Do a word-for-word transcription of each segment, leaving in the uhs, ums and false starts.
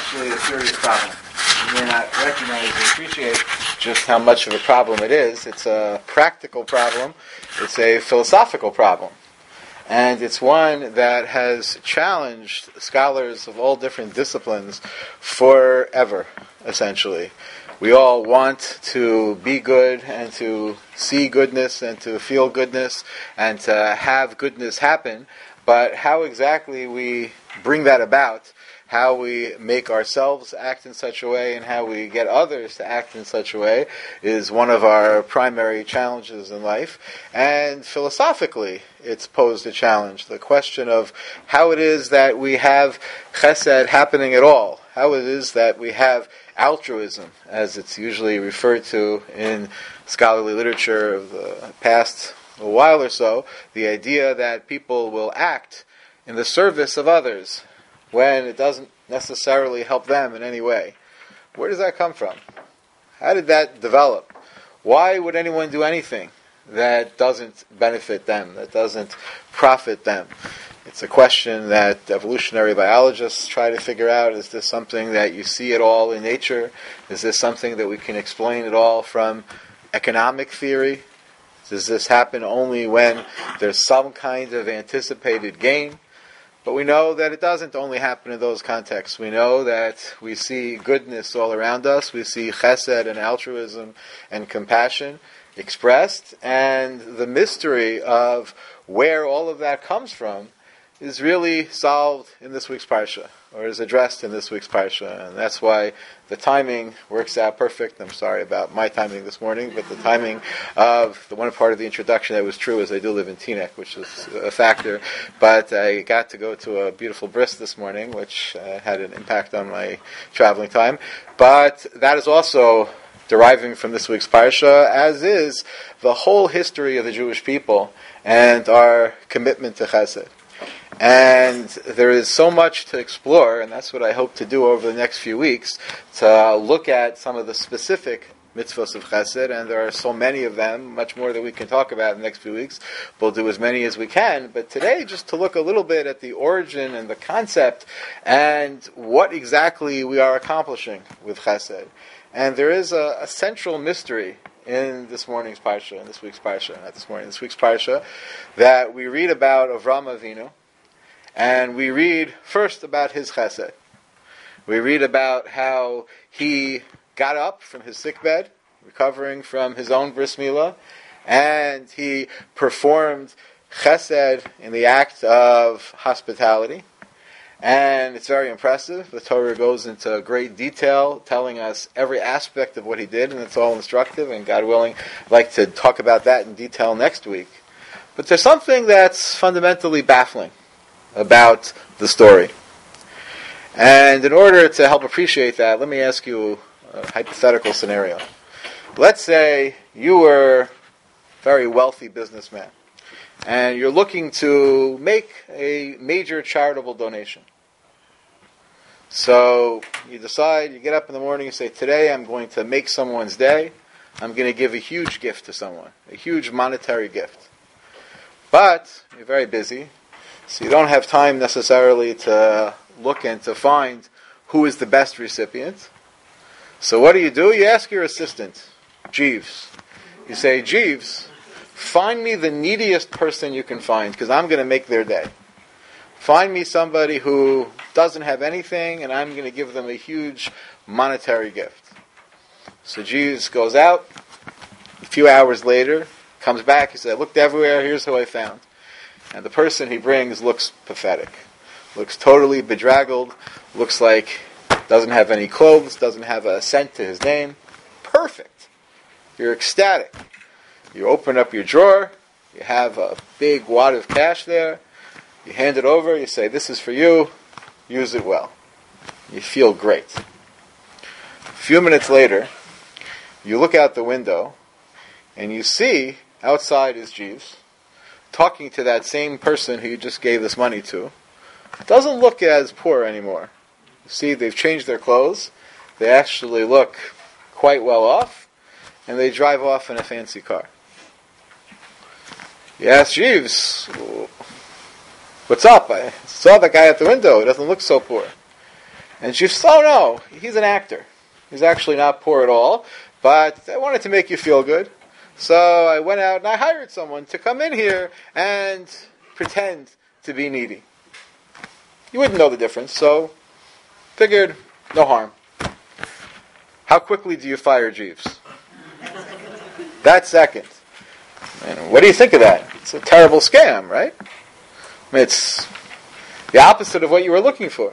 actually a serious problem. You may not recognize or appreciate just how much of a problem it is. It's a practical problem. It's a philosophical problem. And it's one that has challenged scholars of all different disciplines forever, essentially. We all want to be good and to see goodness and to feel goodness and to have goodness happen, but how exactly we bring that about, how we make ourselves act in such a way and how we get others to act in such a way is one of our primary challenges in life. And philosophically, it's posed a challenge. The question of how it is that we have chesed happening at all, how it is that we have altruism, as it's usually referred to in scholarly literature of the past a while or so, the idea that people will act in the service of others when it doesn't necessarily help them in any way. Where does that come from? How did that develop? Why would anyone do anything that doesn't benefit them, that doesn't profit them? It's a question that evolutionary biologists try to figure out. Is this something that you see at all in nature? Is this something that we can explain at all from economic theory? Does this happen only when there's some kind of anticipated gain? But we know that it doesn't only happen in those contexts. We know that we see goodness all around us. We see chesed and altruism and compassion expressed. And the mystery of where all of that comes from is really solved in this week's Parsha, or is addressed in this week's Parsha. And that's why the timing works out perfect. I'm sorry about my timing this morning, but the timing of the one part of the introduction that was true is I do live in Teaneck, which is a factor. But I got to go to a beautiful bris this morning, which uh, had an impact on my traveling time. But that is also deriving from this week's Parsha, as is the whole history of the Jewish people and our commitment to Chesed. And there is so much to explore, and that's what I hope to do over the next few weeks, to look at some of the specific mitzvahs of Chesed, and there are so many of them, much more that we can talk about in the next few weeks. We'll do as many as we can, but today just to look a little bit at the origin and the concept and what exactly we are accomplishing with Chesed. And there is a, a central mystery in this morning's Parsha, in this week's Parsha, not this morning, this week's Parsha, that we read about Avraham Avinu. And we read first about his chesed. We read about how he got up from his sickbed, recovering from his own bris milah, and he performed chesed in the act of hospitality. And it's very impressive. The Torah goes into great detail, telling us every aspect of what he did, and it's all instructive, and God willing, I'd like to talk about that in detail next week. But there's something that's fundamentally baffling about the story. And in order to help appreciate that, let me ask you a hypothetical scenario. Let's say you were a very wealthy businessman, and you're looking to make a major charitable donation. So you decide, you get up in the morning, you say, today I'm going to make someone's day. I'm going to give a huge gift to someone, a huge monetary gift. But you're very busy, so you don't have time necessarily to look and to find who is the best recipient. So what do you do? You ask your assistant, Jeeves. You say, Jeeves, find me the neediest person you can find, because I'm going to make their day. Find me somebody who doesn't have anything, and I'm going to give them a huge monetary gift. So Jeeves goes out. A few hours later, comes back. He said, I looked everywhere. Here's who I found. And the person he brings looks pathetic. Looks totally bedraggled. Looks like doesn't have any clothes. Doesn't have a cent to his name. Perfect. You're ecstatic. You open up your drawer. You have a big wad of cash there. You hand it over. You say, this is for you. Use it well. You feel great. A few minutes later, you look out the window and you see outside is Jeeves talking to that same person who you just gave this money to. Doesn't look as poor anymore. You see, they've changed their clothes. They actually look quite well off, and they drive off in a fancy car. You ask Jeeves, what's up? I saw that guy at the window. He doesn't look so poor. And she says, oh no, he's an actor. He's actually not poor at all, but I wanted to make you feel good. So I went out and I hired someone to come in here and pretend to be needy. You wouldn't know the difference, so figured no harm. How quickly do you fire Jeeves? That second. And what do you think of that? It's a terrible scam, right? I mean, it's the opposite of what you were looking for.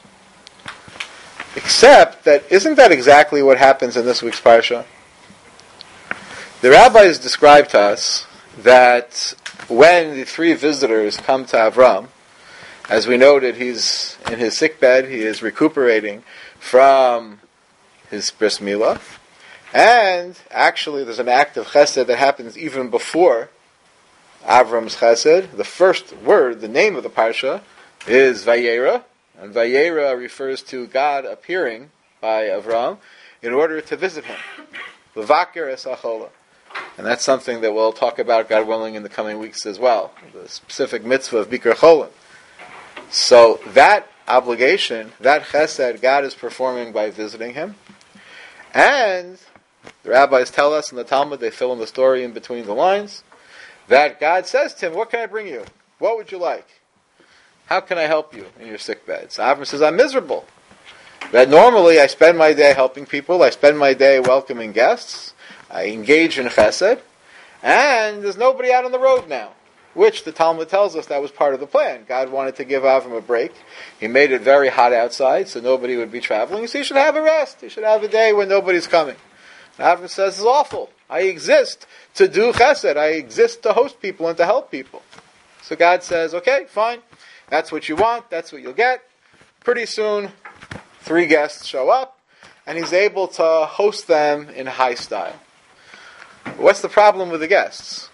Except that, isn't that exactly what happens in this week's parsha? The rabbis describe to us that when the three visitors come to Avram, as we noted, he's in his sickbed, he is recuperating from his bris milah, and actually there's an act of chesed that happens even before Avram's chesed. The first word, the name of the parsha, is Vayera, and Vayera refers to God appearing by Avram in order to visit him. Levaker es achola. And that's something that we'll talk about, God willing, in the coming weeks as well. The specific mitzvah of Bikar Cholim. So that obligation, that chesed, God is performing by visiting him. And the rabbis tell us in the Talmud, they fill in the story in between the lines, that God says to him, what can I bring you? What would you like? How can I help you in your sick bed? So Avram says, I'm miserable. That normally I spend my day helping people, I spend my day welcoming guests, I engage in chesed, and there's nobody out on the road now. Which the Talmud tells us that was part of the plan. God wanted to give Avram a break. He made it very hot outside so nobody would be traveling. So he should have a rest. He should have a day when nobody's coming. And Avram says, it's awful. I exist to do chesed. I exist to host people and to help people. So God says, okay, fine. That's what you want. That's what you'll get. Pretty soon, three guests show up, and he's able to host them in high style. What's the problem with the guests?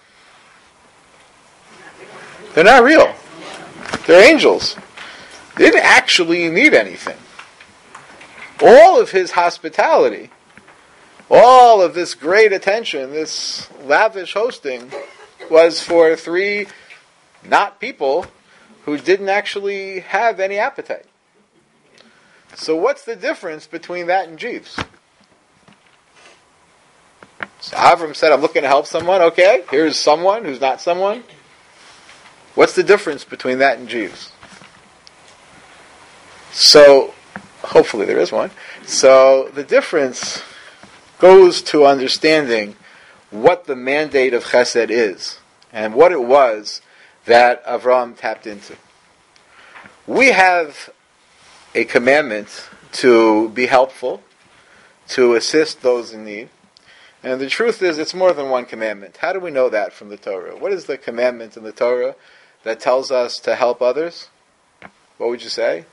They're not real. They're angels. They didn't actually need anything. All of his hospitality, all of this great attention, this lavish hosting, was for three not people who didn't actually have any appetite. So what's the difference between that and Jeeves? So Avram said, I'm looking to help someone. Okay, here's someone who's not someone. What's the difference between that and Jeeves? So, hopefully there is one. So, the difference goes to understanding what the mandate of chesed is and what it was that Avram tapped into. We have a commandment to be helpful, to assist those in need. And the truth is, it's more than one commandment. How do we know that from the Torah? What is the commandment in the Torah that tells us to help others? What would you say?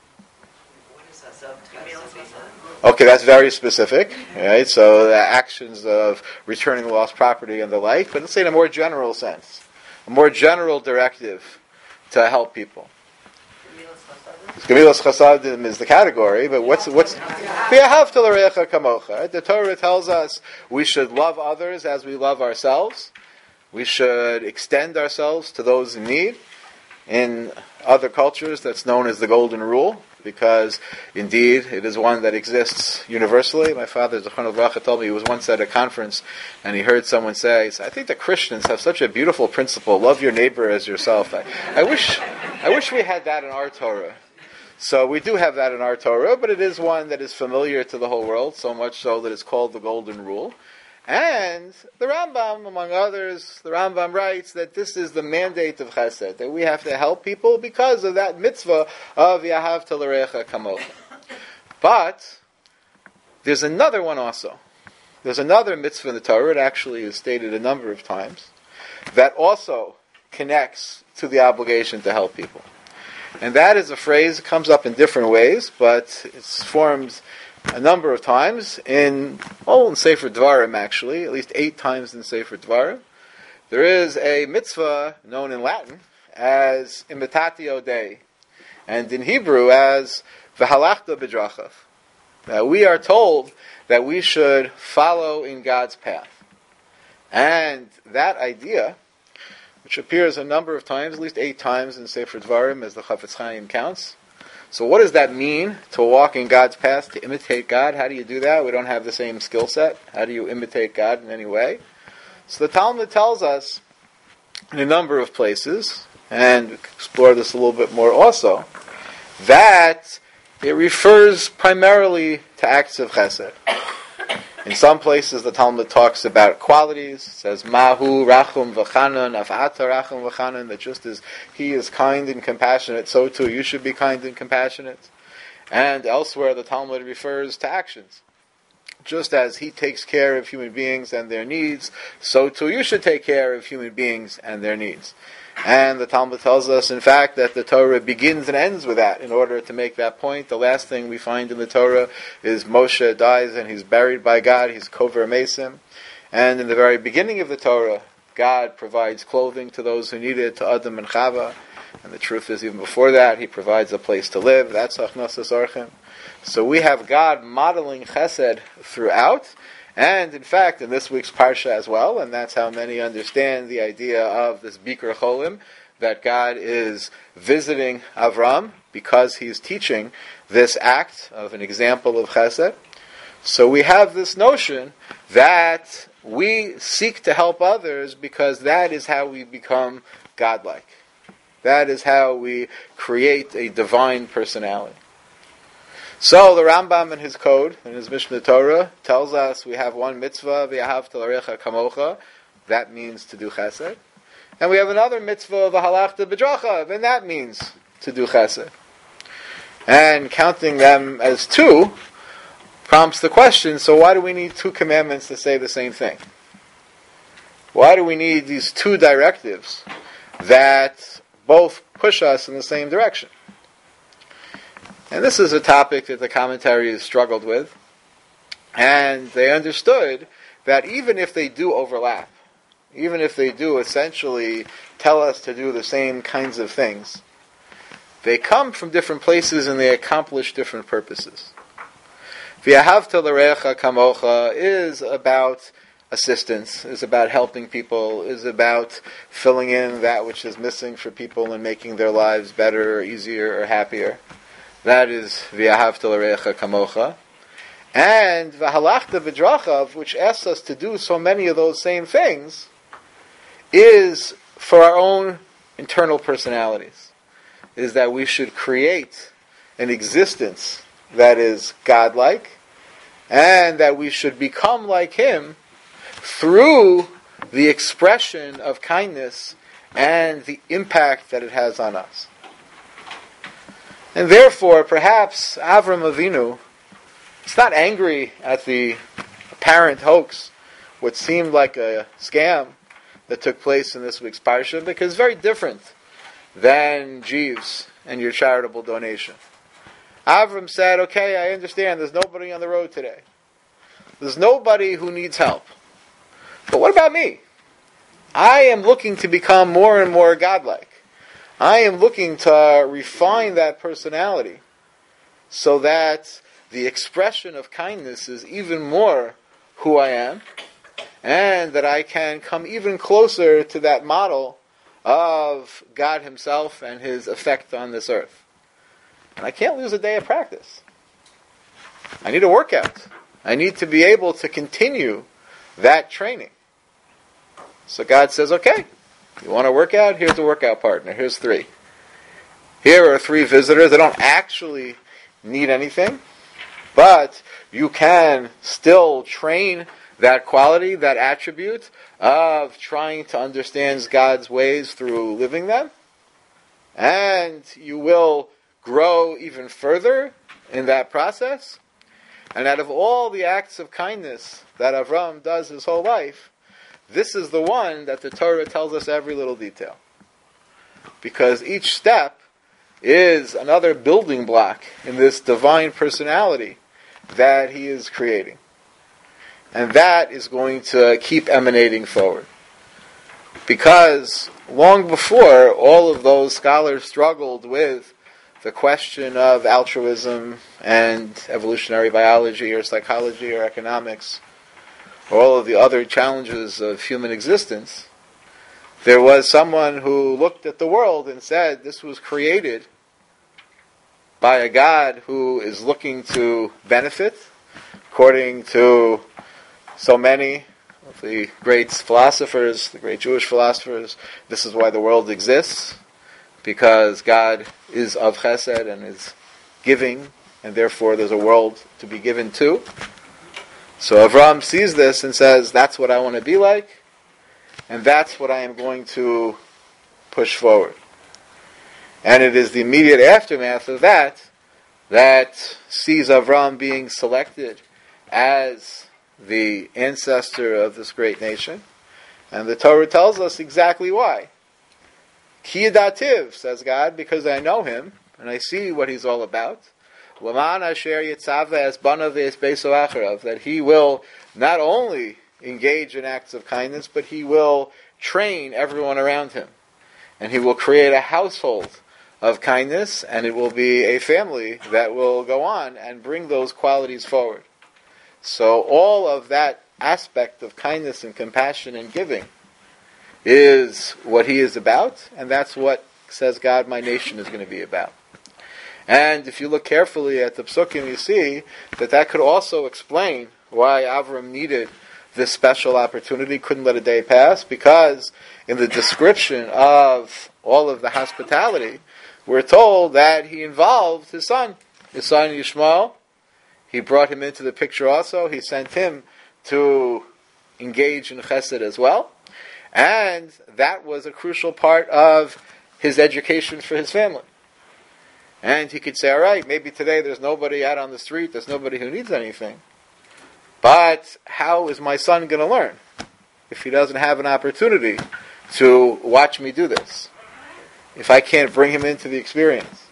Okay, that's very specific. Right? So the actions of returning lost property and the like. But let's say in a more general sense. A more general directive to help people. Gemilas Chasadim is the category, but what's what's V'ahavta l'reacha kamocha? The Torah tells us we should love others as we love ourselves. We should extend ourselves to those in need. In other cultures, that's known as the Golden Rule, because indeed it is one that exists universally. My father, Zechron Livracha, told me he was once at a conference and he heard someone say, "I think the Christians have such a beautiful principle: love your neighbor as yourself." I, I wish, I wish we had that in our Torah. So we do have that in our Torah, but it is one that is familiar to the whole world, so much so that it's called the Golden Rule. And the Rambam, among others, the Rambam writes that this is the mandate of Chesed, that we have to help people because of that mitzvah of V'ahavta l'reacha kamocha. But there's another one also. There's another mitzvah in the Torah, it actually is stated a number of times, that also connects to the obligation to help people. And that is a phrase that comes up in different ways, but it's formed a number of times in, oh, in Sefer Dvarim actually, at least eight times in Sefer Dvarim. There is a mitzvah known in Latin as imitatio Dei, and in Hebrew as v'halachta b'drachav. Now we are told that we should follow in God's path. And that idea, which appears a number of times, at least eight times in Sefer Dvarim, as the Chafetz Chaim counts, So what does that mean, to walk in God's path, to imitate God? How do you do that? We don't have the same skill set. How do you imitate God in any way? So the Talmud tells us in a number of places, and explore this a little bit more also, that it refers primarily to acts of chesed. In some places, the Talmud talks about qualities. It says, Mahu rachum v'chanan, af'ata rachum v'chanan, that just as he is kind and compassionate, so too you should be kind and compassionate. And elsewhere, the Talmud refers to actions. Just as he takes care of human beings and their needs, so too you should take care of human beings and their needs. And the Talmud tells us, in fact, that the Torah begins and ends with that. In order to make that point, the last thing we find in the Torah is Moshe dies and he's buried by God. He's kover mesim. And in the very beginning of the Torah, God provides clothing to those who need it, to Adam and Chava. And the truth is, even before that, he provides a place to live. That's Achnasas Orchim. So we have God modeling chesed throughout. And in fact, in this week's Parsha as well, and that's how many understand the idea of this Bikur Cholim, that God is visiting Avram because he's teaching this act of an example of chesed. So we have this notion that we seek to help others because that is how we become godlike. That is how we create a divine personality. So the Rambam in his code, in his Mishnah Torah, tells us we have one mitzvah, v'yahavta l'recha kamocha, that means to do chesed. And we have another mitzvah, v'halachta b'drachav, and that means to do chesed. And counting them as two prompts the question, so why do we need two commandments to say the same thing? Why do we need these two directives that both push us in the same direction? And this is a topic that the commentaries struggled with. And they understood that even if they do overlap, even if they do essentially tell us to do the same kinds of things, they come from different places and they accomplish different purposes. V'yahavta l'recha kamocha is about assistance, is about helping people, is about filling in that which is missing for people and making their lives better or easier or happier. That is v'yahavta l'recha kamocha. And v'halachta b'drachav, which asks us to do so many of those same things, is for our own internal personalities. Is that we should create an existence that is godlike, and that we should become like him through the expression of kindness and the impact that it has on us. And therefore, perhaps Avram Avinu is not angry at the apparent hoax, what seemed like a scam that took place in this week's Parsha, because it's very different than Jeeves and your charitable donation. Avram said, okay, I understand, there's nobody on the road today. There's nobody who needs help. But what about me? I am looking to become more and more godlike. I am looking to refine that personality so that the expression of kindness is even more who I am, and that I can come even closer to that model of God himself and his effect on this earth. And I can't lose a day of practice. I need a workout. I need to be able to continue that training. So God says, okay, you want to work out? Here's a workout partner. Here's three. Here are three visitors. They don't actually need anything, but you can still train that quality, that attribute of trying to understand God's ways through living them. And you will grow even further in that process. And out of all the acts of kindness that Avram does his whole life, this is the one that the Torah tells us every little detail. Because each step is another building block in this divine personality that he is creating. And that is going to keep emanating forward. Because long before all of those scholars struggled with the question of altruism and evolutionary biology or psychology or economics, or all of the other challenges of human existence, there was someone who looked at the world and said this was created by a God who is looking to benefit, according to so many of the great philosophers, the great Jewish philosophers. This is why the world exists, because God is of chesed and is giving, and therefore there's a world to be given to. So Avram sees this and says, that's what I want to be like, and that's what I am going to push forward. And it is the immediate aftermath of that that sees Avram being selected as the ancestor of this great nation. And the Torah tells us exactly why. Ki yadativ, says God, because I know him, and I see what he's all about. L'man asher yitzava es banav es beiso acharav, that he will not only engage in acts of kindness, but he will train everyone around him. And he will create a household of kindness, and it will be a family that will go on and bring those qualities forward. So all of that aspect of kindness and compassion and giving is what he is about, and that's what, says God, my nation is going to be about. And if you look carefully at the Psukim, you see that that could also explain why Avram needed this special opportunity, couldn't let a day pass, because in the description of all of the hospitality, we're told that he involved his son, his son Yishmael. He brought him into the picture also. He sent him to engage in chesed as well. And that was a crucial part of his education for his family. And he could say, all right, maybe today there's nobody out on the street, there's nobody who needs anything. But how is my son going to learn if he doesn't have an opportunity to watch me do this? If I can't bring him into the experience.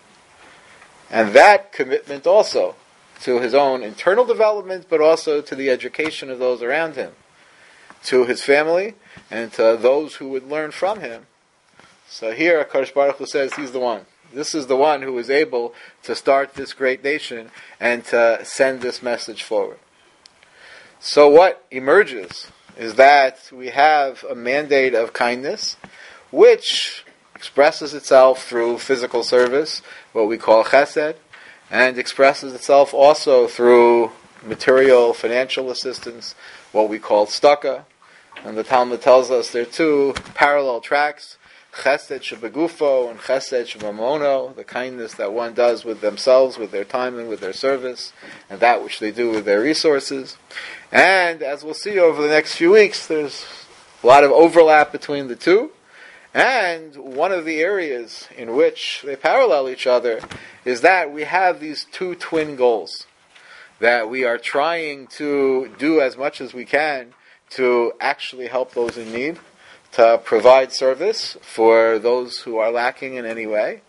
And that commitment also to his own internal development, but also to the education of those around him, to his family, and to those who would learn from him. So here, HaKadosh Baruch Hu says he's the one. This is the one who is able to start this great nation and to send this message forward. So what emerges is that we have a mandate of kindness, which expresses itself through physical service, what we call chesed, and expresses itself also through material, financial assistance, what we call tzedakah. And the Talmud tells us there are two parallel tracks, chesed shebegufo and chesed shebemono, the kindness that one does with themselves, with their time and with their service, and that which they do with their resources. And as we'll see over the next few weeks, there's a lot of overlap between the two. And one of the areas in which they parallel each other is that we have these two twin goals, that we are trying to do as much as we can to actually help those in need, to provide service for those who are lacking in any way.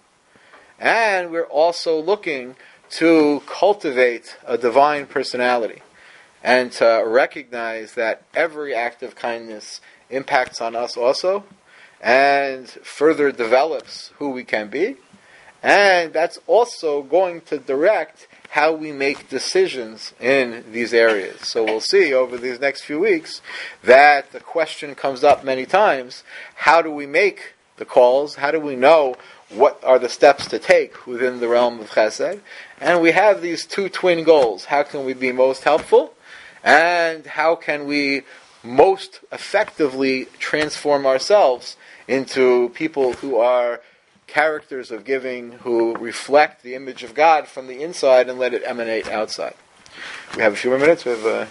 And we're also looking to cultivate a divine personality and to recognize that every act of kindness impacts on us also, and further develops who we can be. And that's also going to direct how we make decisions in these areas. So we'll see over these next few weeks that the question comes up many times, how do we make the calls? How do we know what are the steps to take within the realm of chesed? And we have these two twin goals. How can we be most helpful? And how can we most effectively transform ourselves into people who are characters of giving, who reflect the image of God from the inside and let it emanate outside. We have a few more minutes. We have, uh...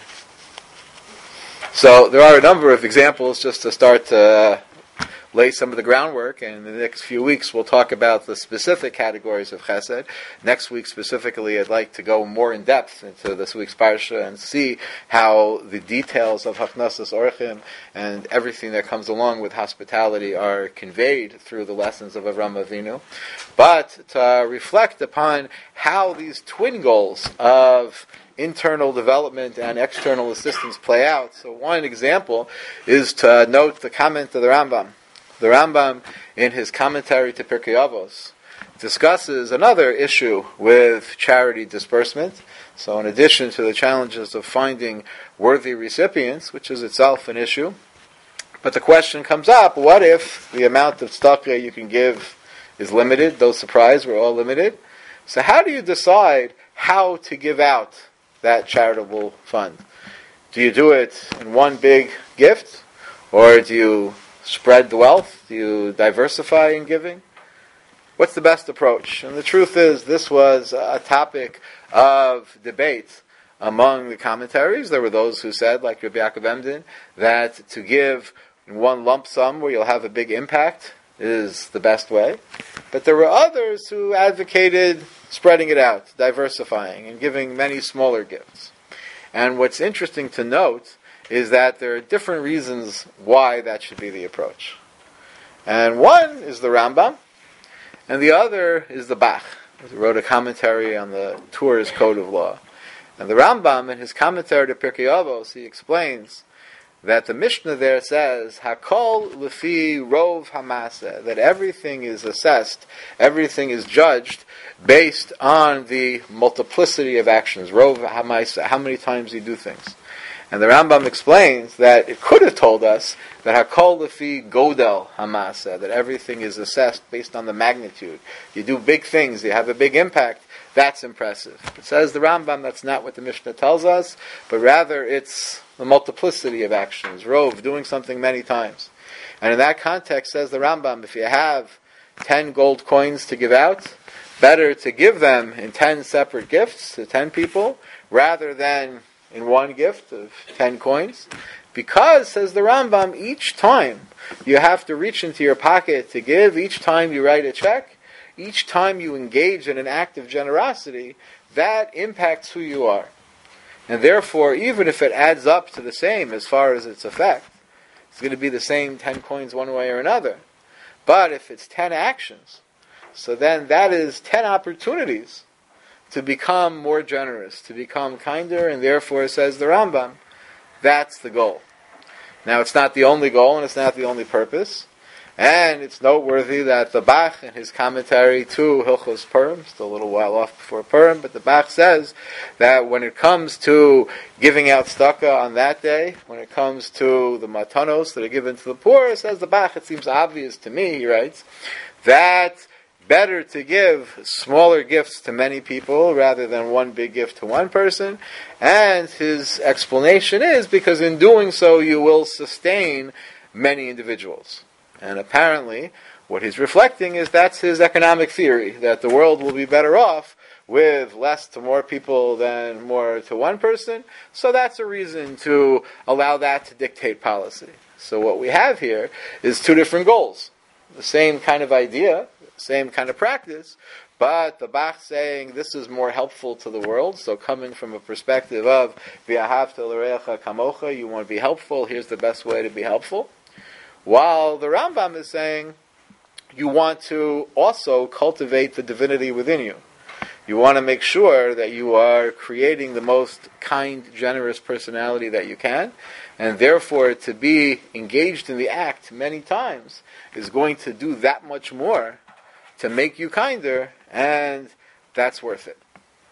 So there are a number of examples just to start to uh, lay some of the groundwork, and in the next few weeks we'll talk about the specific categories of chesed. Next week specifically I'd like to go more in depth into this week's parsha and see how the details of Hachnasas Orchim and everything that comes along with hospitality are conveyed through the lessons of Avraham Avinu, but to reflect upon how these twin goals of internal development and external assistance play out. So one example is to note the comment of the Rambam. The Rambam, in his commentary to Pirkei Avos, discusses another issue with charity disbursement. So in addition to the challenges of finding worthy recipients, which is itself an issue, but the question comes up, what if the amount of tzedakah you can give is limited? Though surprise, we're all limited. So how do you decide how to give out that charitable fund? Do you do it in one big gift? Or do you spread the wealth? Do you diversify in giving? What's the best approach? And the truth is, this was a topic of debate among the commentaries. There were those who said, like Rabbi Yaakov Emden, that to give in one lump sum where you'll have a big impact is the best way. But there were others who advocated spreading it out, diversifying, and giving many smaller gifts. And what's interesting to note is that there are different reasons why that should be the approach. And one is the Rambam, and the other is the Bach, who wrote a commentary on the Tours Code of Law. And the Rambam, in his commentary to Pirkei Avos, he explains that the Mishnah there says, Hakol lefi rov hamasa, that everything is assessed, everything is judged based on the multiplicity of actions. Rov hamasa, how many times you do things. And the Rambam explains that it could have told us that Hakol lefi godel hamasa, that everything is assessed based on the magnitude. You do big things, you have a big impact, that's impressive. It says the Rambam that's not what the Mishnah tells us, but rather it's the multiplicity of actions, rov, doing something many times. And in that context, says the Rambam, if you have ten gold coins to give out, better to give them in ten separate gifts to ten people, rather than in one gift of ten coins. Because, says the Rambam, each time you have to reach into your pocket to give, each time you write a check, each time you engage in an act of generosity, that impacts who you are. And therefore, even if it adds up to the same as far as its effect, it's going to be the same ten coins one way or another. But if it's ten actions, so then that is ten opportunities to become more generous, to become kinder, and therefore, says the Rambam, that's the goal. Now, it's not the only goal, and it's not the only purpose. And it's noteworthy that the Bach, in his commentary to Hilchos Purim, still a little while off before Purim, but the Bach says that when it comes to giving out tzedakah on that day, when it comes to the matanos that are given to the poor, says the Bach, it seems obvious to me, he writes, that better to give smaller gifts to many people rather than one big gift to one person. And his explanation is because in doing so you will sustain many individuals. And apparently, what he's reflecting is that's his economic theory, that the world will be better off with less to more people than more to one person. So that's a reason to allow that to dictate policy. So what we have here is two different goals. The same kind of idea, same kind of practice, but the Bach saying this is more helpful to the world. So coming from a perspective of v'ahavta l'reacha kamocha, you want to be helpful, here's the best way to be helpful. While the Rambam is saying you want to also cultivate the divinity within you. You want to make sure that you are creating the most kind, generous personality that you can, and therefore to be engaged in the act many times is going to do that much more to make you kinder, and that's worth it.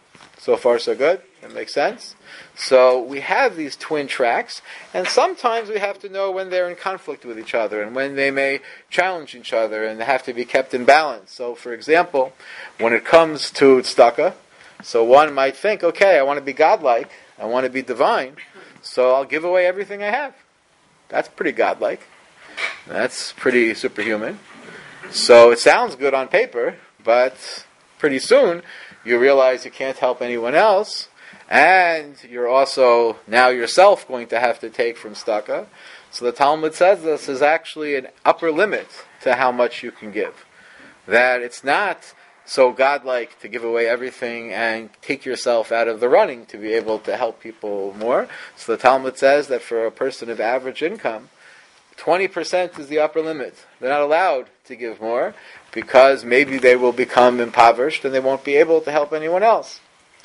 So far, so good. That makes sense. So we have these twin tracks, and sometimes we have to know when they're in conflict with each other and when they may challenge each other and they have to be kept in balance. So, for example, when it comes to tzedakah, so one might think, okay, I want to be godlike, I want to be divine, so I'll give away everything I have. That's pretty godlike. That's pretty superhuman. So it sounds good on paper, but pretty soon you realize you can't help anyone else, and you're also now yourself going to have to take from tzedakah. So the Talmud says this is actually an upper limit to how much you can give. That it's not so godlike to give away everything and take yourself out of the running to be able to help people more. So the Talmud says that for a person of average income, twenty percent is the upper limit. They're not allowed to give more because maybe they will become impoverished and they won't be able to help anyone else.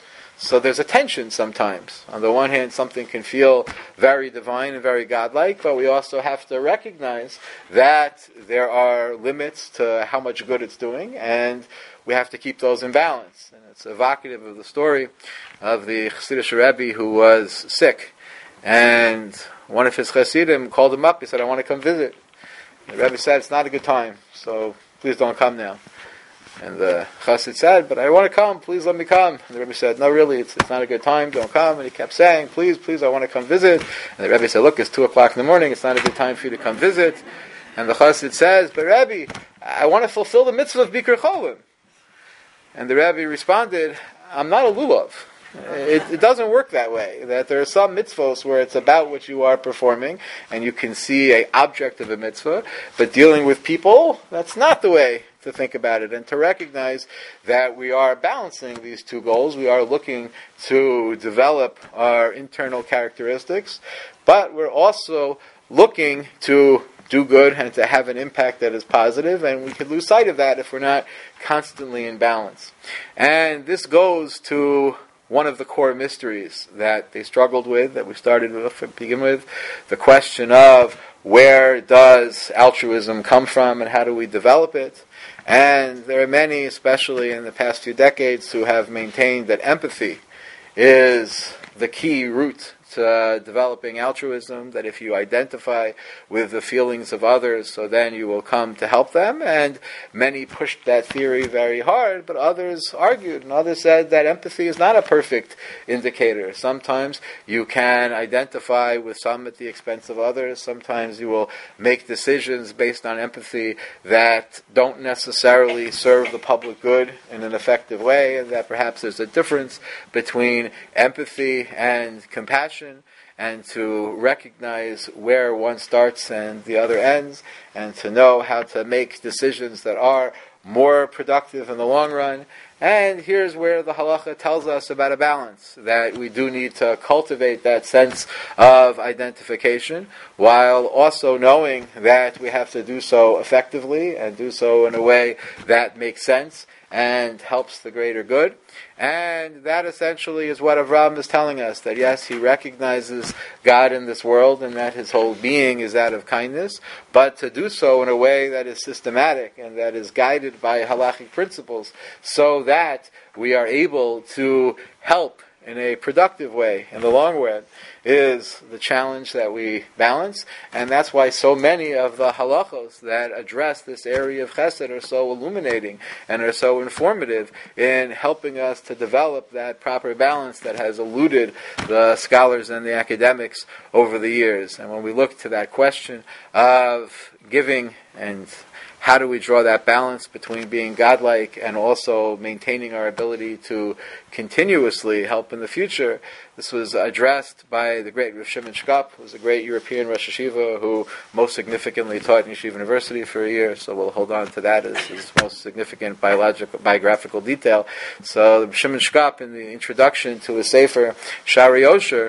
So there's a tension sometimes. On the one hand, something can feel very divine and very godlike, but we also have to recognize that there are limits to how much good it's doing, and we have to keep those in balance. And it's evocative of the story of the Chassidish Rebbe who was sick, and one of his Chassidim called him up. He said, I want to come visit. The Rebbe said, it's not a good time, so please don't come now. And the chassid said, but I want to come, please let me come. And the Rebbe said, no, really, it's, it's not a good time, don't come. And he kept saying, please, please, I want to come visit. And the Rebbe said, look, it's two o'clock in the morning, it's not a good time for you to come visit. And the chassid says, but Rebbe, I want to fulfill the mitzvah of Bikur Cholim. And the Rebbe responded, I'm not a lulav. It, it doesn't work that way. That there are some mitzvahs where it's about what you are performing, and you can see an object of a mitzvah, but dealing with people, that's not the way to think about it. And to recognize that we are balancing these two goals, we are looking to develop our internal characteristics, but we're also looking to do good and to have an impact that is positive, and we could lose sight of that if we're not constantly in balance. And this goes to one of the core mysteries that they struggled with, that we started with to begin with, the question of where does altruism come from and how do we develop it? And there are many, especially in the past few decades, who have maintained that empathy is the key root to uh, developing altruism, that if you identify with the feelings of others, so then you will come to help them. And many pushed that theory very hard, but others argued, and others said that empathy is not a perfect indicator. Sometimes you can identify with some at the expense of others. Sometimes you will make decisions based on empathy that don't necessarily serve the public good in an effective way, and that perhaps there's a difference between empathy and compassion, and to recognize where one starts and the other ends, and to know how to make decisions that are more productive in the long run. And here's where the halacha tells us about a balance, that we do need to cultivate that sense of identification, while also knowing that we have to do so effectively and do so in a way that makes sense and helps the greater good. And that essentially is what Avram is telling us, that yes, he recognizes God in this world and that his whole being is that of kindness, but to do so in a way that is systematic and that is guided by halachic principles, so that we are able to help in a productive way in the long run, is the challenge that we balance. And that's why so many of the halachos that address this area of chesed are so illuminating and are so informative in helping us to develop that proper balance that has eluded the scholars and the academics over the years. And when we look to that question of giving and how do we draw that balance between being godlike and also maintaining our ability to continuously help in the future? This was addressed by the great Rav Shimon Shkop, who was a great European Rosh Yeshiva who most significantly taught in Yeshiva University for a year, so we'll hold on to that as his most significant biological, biographical detail. So Rav Shimon Shkop, in the introduction to his Sefer, Shari Osher,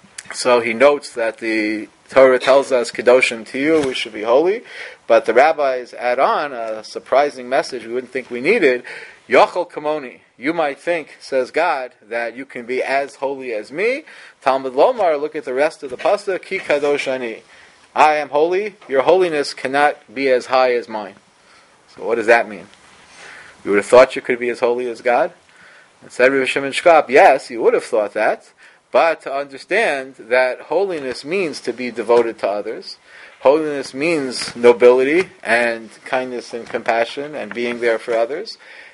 so he notes that the Torah tells us, Kedoshim to you, we should be holy, but the rabbis add on a surprising message we wouldn't think we needed. Yochel Kamoni, you might think, says God, that you can be as holy as me. Talmud Lomar, look at the rest of the pasuk, Ki Kadosh Ani. I am holy, your holiness cannot be as high as mine. So what does that mean? You would have thought you could be as holy as God? And said Rav Shimon Shkop, yes, you would have thought that, but to understand that holiness means to be devoted to others. Holiness means nobility and kindness and compassion and being there for others.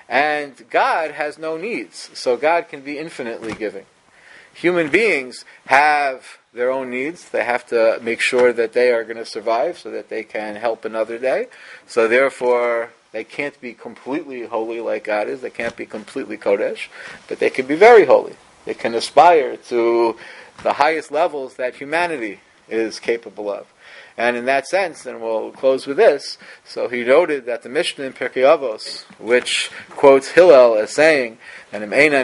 And God has no needs, so God can be infinitely giving. Human beings have their own needs. They have to make sure that they are going to survive so that they can help another day. So therefore, they can't be completely holy like God is. They can't be completely Kodesh, but they can be very holy. They can aspire to the highest levels that humanity is capable of. And in that sense, and we'll close with this, so he noted that the Mishnah in Pirkei Avos, which quotes Hillel as saying, that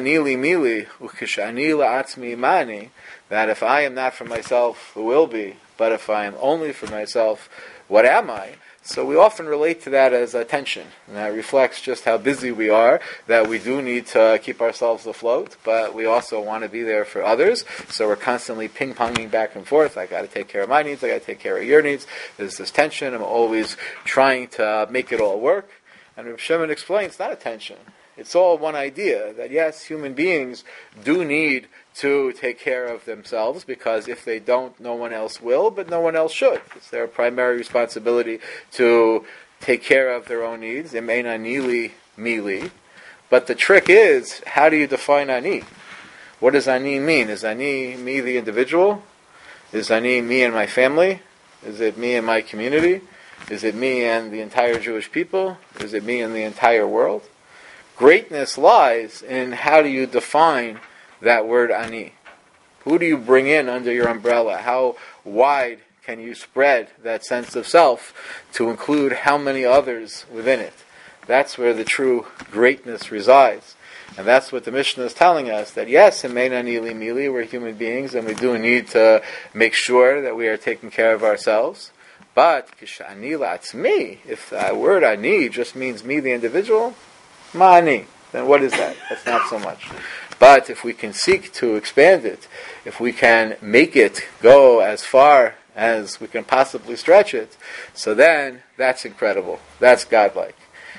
if I am not for myself, who will be? But if I am only for myself, what am I? So we often relate to that as a tension, and that reflects just how busy we are, that we do need to keep ourselves afloat, but we also want to be there for others, so we're constantly ping-ponging back and forth. I got to take care of my needs, I got to take care of your needs. There's this tension, I'm always trying to make it all work. And Rav Shimon explains, it's not a tension. It's all one idea, that yes, human beings do need to take care of themselves, because if they don't, no one else will, but no one else should. It's their primary responsibility to take care of their own needs. Imein anili mili. But the trick is, how do you define ani? What does ani mean? Is ani me, the individual? Is ani me and my family? Is it me and my community? Is it me and the entire Jewish people? Is it me and the entire world? Greatness lies in how do you define that word ani? Who do you bring in under your umbrella? How wide can you spread that sense of self to include how many others within it? That's where the true greatness resides. And that's what the Mishnah is telling us, that yes, in Mein Ani Li Mili, we're human beings, and we do need to make sure that we are taking care of ourselves. But, Kish'ani La'atzmi, if that word ani just means me, the individual, Ma'ani, then what is that? That's not so much. But if we can seek to expand it, if we can make it go as far as we can possibly stretch it, so then that's incredible. That's godlike.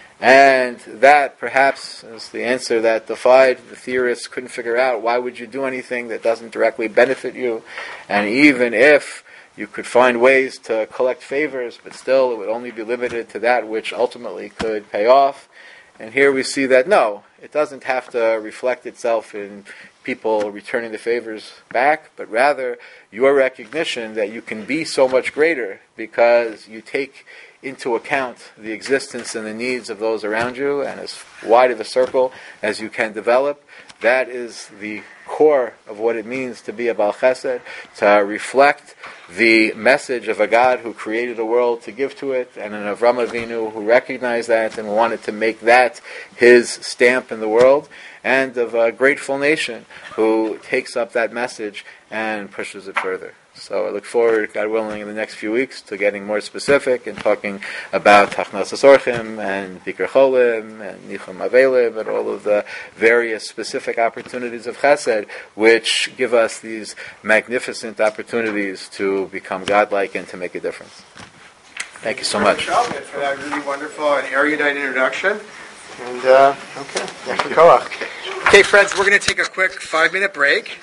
And that perhaps is the answer that defied the theorists couldn't figure out. Why would you do anything that doesn't directly benefit you? And even if you could find ways to collect favors, but still it would only be limited to that which ultimately could pay off. And here we see that no, it doesn't have to reflect itself in people returning the favors back, but rather your recognition that you can be so much greater because you take into account the existence and the needs of those around you, and as wide of a circle as you can develop. That is the core of what it means to be a Baal Chesed, to reflect the message of a God who created a world to give to it, and an Avram Avinu who recognized that and wanted to make that his stamp in the world, and of a grateful nation who takes up that message and pushes it further. So I look forward, God willing, in the next few weeks to getting more specific and talking about Tachnas HaSorchim and Bikur Cholim and Nichum Avelim and all of the various specific opportunities of Chesed which give us these magnificent opportunities to become godlike and to make a difference. Thank you so much. Thank you for that really wonderful and erudite introduction. And, uh, okay, okay, friends, we're going to take a quick five-minute break.